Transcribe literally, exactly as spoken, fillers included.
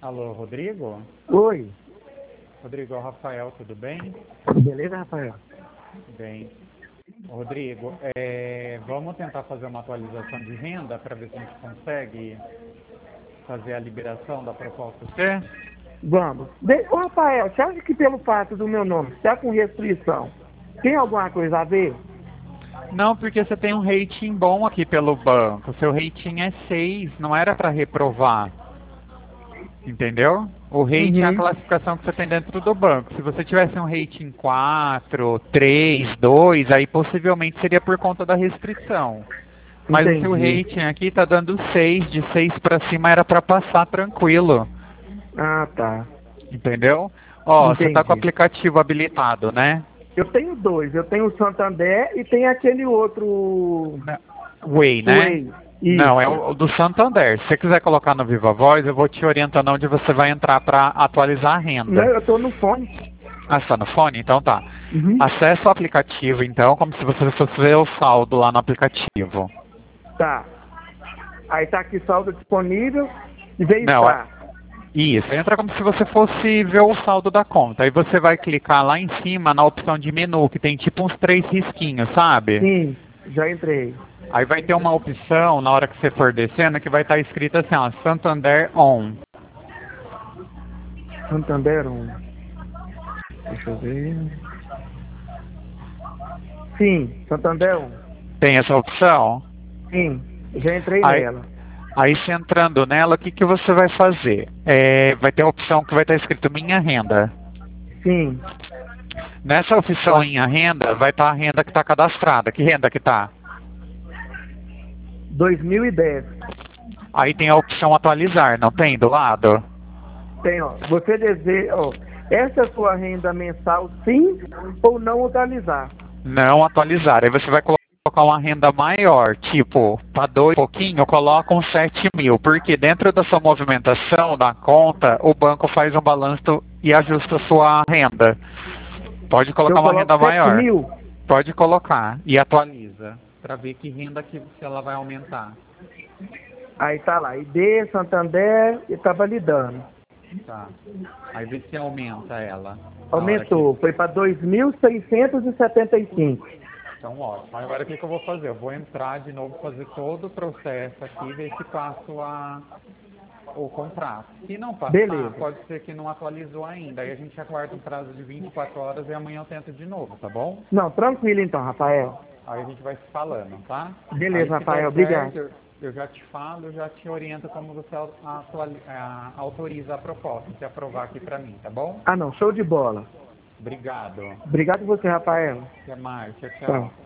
Alô, Rodrigo? Oi. Rodrigo, é o Rafael, tudo bem? Beleza, Rafael? Bem. Rodrigo, é, vamos tentar fazer uma atualização de renda para ver se a gente consegue fazer a liberação da proposta C? Vamos. De... Ô, Rafael, você acha que pelo fato do meu nome estar com restrição, tem alguma coisa a ver? Não, porque você tem um rating bom aqui pelo banco. Seu rating é seis, não era para reprovar. Entendeu? O rating é a Uhum. classificação que você tem dentro do banco. Se você tivesse um rating quatro, três, dois, aí possivelmente seria por conta da restrição. Mas o seu Entendi. rating aqui tá dando seis, de seis para cima era para passar tranquilo. Ah, tá. Entendeu? Ó, você tá com o Entendi. aplicativo habilitado, né? Eu tenho dois. Eu tenho o Santander e tem aquele outro... Way, né? Way. Não, é Isso. o do Santander. Se você quiser colocar no Viva Voz, eu vou te orientando onde você vai entrar para atualizar a Não, renda. eu tô no fone. Ah, você tá no fone? Então tá. Uhum. Acesse o aplicativo, então, como se você fosse ver o saldo lá no aplicativo. Tá. Aí tá aqui saldo disponível e veio Não, é... estar. Isso, entra como se você fosse ver o saldo da conta. Aí você vai clicar lá em cima na opção de menu, que tem tipo uns três risquinhos, sabe? Sim, já entrei. Aí vai ter uma opção, na hora que você for descendo, que vai estar escrito assim, ó, Santander On. Santander um. Deixa eu ver. Sim, Santander um. Tem essa opção? Sim, já entrei Aí, nela. aí você entrando nela, o que, que você vai fazer? É, vai ter a opção que vai estar escrito Minha Renda. Sim, Nessa opção Minha Renda, vai estar a renda que está cadastrada. Que renda que está? dois mil e dez. Aí tem a opção Atualizar, não tem do lado? Tem, ó. Você deseja, ó. Essa é a sua renda mensal, sim ou não atualizar? Não atualizar. Aí você vai colocar uma renda maior, tipo, para dois pouquinho, coloca uns sete mil. Porque dentro da sua movimentação da conta, o banco faz um balanço e ajusta a sua renda. Pode colocar Eu uma coloco renda sete maior. mil? Pode colocar e atualiza para ver que renda que ela vai aumentar. Aí tá lá, I D, Santander e tá validando. Tá. Aí vê se aumenta ela. Aumentou, Que... foi para dois mil seiscentos e setenta e cinco. Então, ótimo. Agora o que, que eu vou fazer? Eu vou entrar de novo, fazer todo o processo aqui e ver se passo a... o contrato. Se não passar, Beleza. pode ser que não atualizou ainda. Aí a gente aguarda um prazo de vinte e quatro horas e amanhã eu tento de novo, tá bom? Não, tranquilo então, Rafael. Aí a gente vai se falando, tá? Beleza, Aí, se der Rafael, certo, obrigado. eu, eu já te falo, eu já te oriento como você atuali- a- autoriza a proposta, se aprovar aqui pra mim, tá bom? Ah não, show de bola. Obrigado. Obrigado você, Rafael. Até mais. Tchau, tchau. Tchau.